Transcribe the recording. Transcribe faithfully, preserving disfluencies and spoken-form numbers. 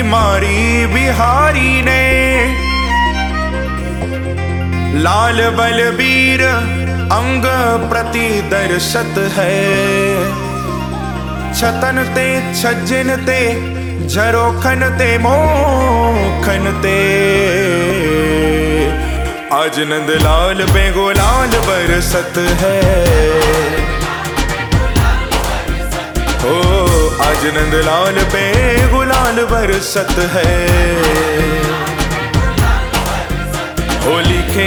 मारी बिहारी ने। लाल बलबीर अंग प्रति दर्शत है, छतन ते छज्जन ते झरोखन ते मोखन ते। आज नंदलाल पे गुलाल बरसत है, ओ आज नंदलाल पे गुलाल बरसत है। होली खे